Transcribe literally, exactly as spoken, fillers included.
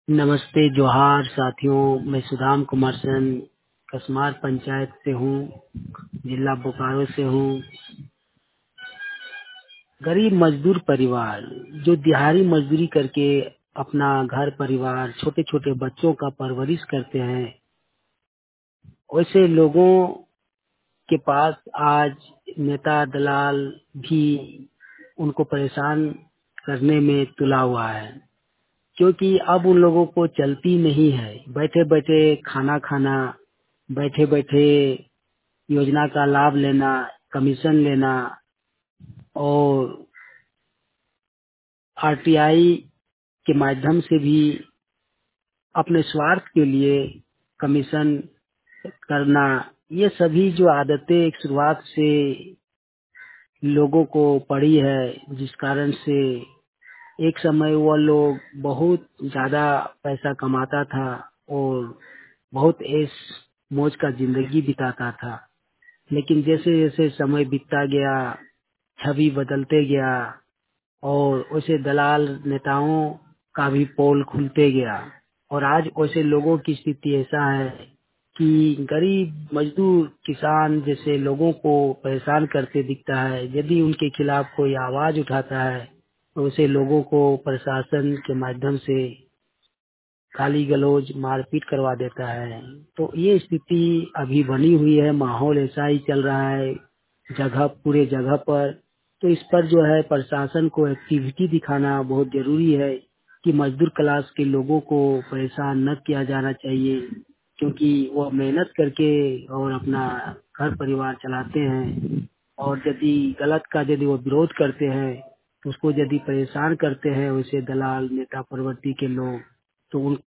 नमस्ते जोहार साथियों, मैं सुदाम कुमार सेन कसमार पंचायत से हूँ, जिला बोकारो से हूँ। गरीब मजदूर परिवार जो दिहाड़ी मजदूरी करके अपना घर परिवार छोटे छोटे बच्चों का परवरिश करते हैं, वैसे लोगों के पास आज नेता दलाल भी उनको परेशान करने में तुला हुआ है, क्योंकि अब उन लोगों को चलती नहीं है। बैठे बैठे खाना खाना, बैठे बैठे योजना का लाभ लेना, कमीशन लेना और आरटीआई के माध्यम से भी अपने स्वार्थ के लिए कमीशन करना, ये सभी जो आदतें एक शुरुआत से लोगों को पड़ी है, जिस कारण से एक समय वह लोग बहुत ज्यादा पैसा कमाता था और बहुत ऐश मौज का जिंदगी बिताता था। लेकिन जैसे जैसे समय बीतता गया, छवि बदलते गया और वैसे दलाल नेताओं का भी पोल खुलते गया और आज वैसे लोगों की स्थिति ऐसा है कि गरीब मजदूर किसान जैसे लोगों को परेशान करते दिखता है। यदि उनके खिलाफ कोई आवाज उठाता है तो उसे लोगों को प्रशासन के माध्यम से गाली गलौज मारपीट करवा देता है। तो ये स्थिति अभी बनी हुई है, माहौल ऐसा ही चल रहा है जगह पूरे जगह पर। तो इस पर जो है प्रशासन को एक्टिविटी दिखाना बहुत जरूरी है कि मजदूर क्लास के लोगों को परेशान न किया जाना चाहिए, क्योंकि वो मेहनत करके और अपना घर परिवार चलाते हैं। और यदि गलत का यदि वो विरोध करते हैं तो उसको यदि परेशान करते हैं वैसे दलाल नेता प्रवृत्ति के लोग, तो उन